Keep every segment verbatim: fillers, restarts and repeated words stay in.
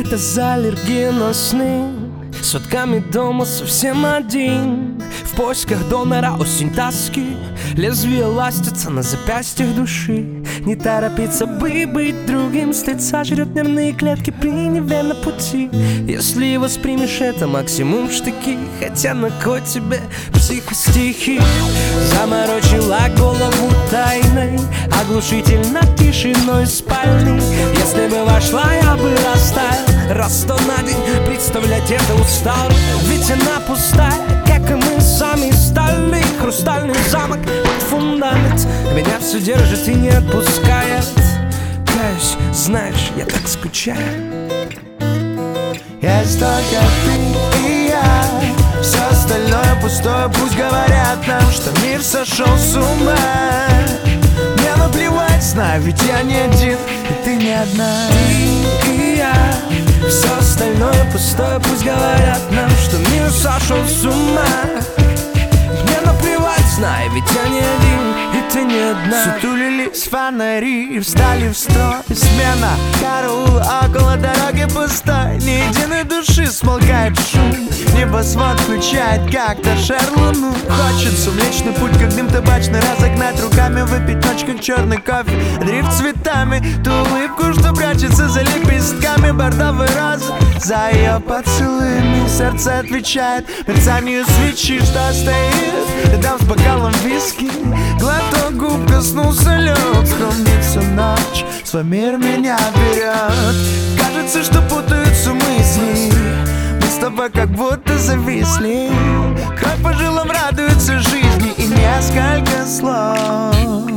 это за аллергия на сны? Сутками дома совсем один, в поисках донора осень тоски. Лезвие ластится на запястьях души. Не торопиться бы быть другим, стыдца жрет нервные клетки при неверном пути. Если воспримешь это максимум штыки, хотя на кой тебе психостихи? Заморочила голову тайной, оглушительно тишиной спальни. Если бы вошла, я бы растаял раз сто на день, представлять это устал. Ведь она пустая, как и мы сами стали. Хрустальный замок под фундамент меня все держит и не отпускает. Каюсь, знаешь, я так скучаю. Есть только ты и я, все остальное пустое. Пусть говорят нам, что мир сошел с ума. Мне наплевать, знаю, ведь я не один, и ты не одна. Ты и я, все остальное пустое. Пусть говорят нам, что мир сошел с ума. Мне наплевать, знаю, ведь я не один, и ты не одна. Сутулились фонари, встали в строй. Смена караула около дороги пустой. Ни единой души, смолкает шум. Небосвод включает как-то шар луну. Хочется Млечный путь, как дым табачный, разогнать руками, выпить ночь, как черный кофе, дрифт цветами. Ту улыбку, что прячется за лепестками бордовой розы. За ее поцелуями сердце отвечает мерцанию свечи, что стоит рядом с бокалом виски. Глоток губ коснулся лед, хранится ночь, свой мир меня берет. Кажется, что путаются мысли, мы с тобой как будто зависли. Кровь по жилам радуется жизни и несколько слов.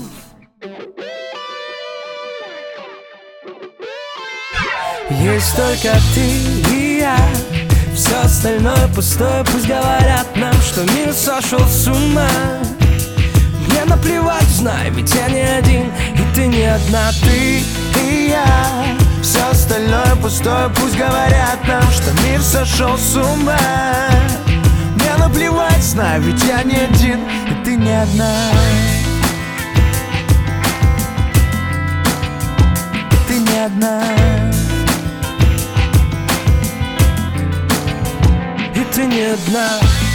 Есть только ты и я, все остальное пустое. Пусть говорят нам, что мир сошел с ума. Мне наплевать, знаю, ведь я не один, и ты не одна. Ты и я, все остальное пустое. Пусть говорят нам, что мир сошел с ума. Мне наплевать, знаю, ведь я не один, и ты не одна. Ты не одна. И ты не одна.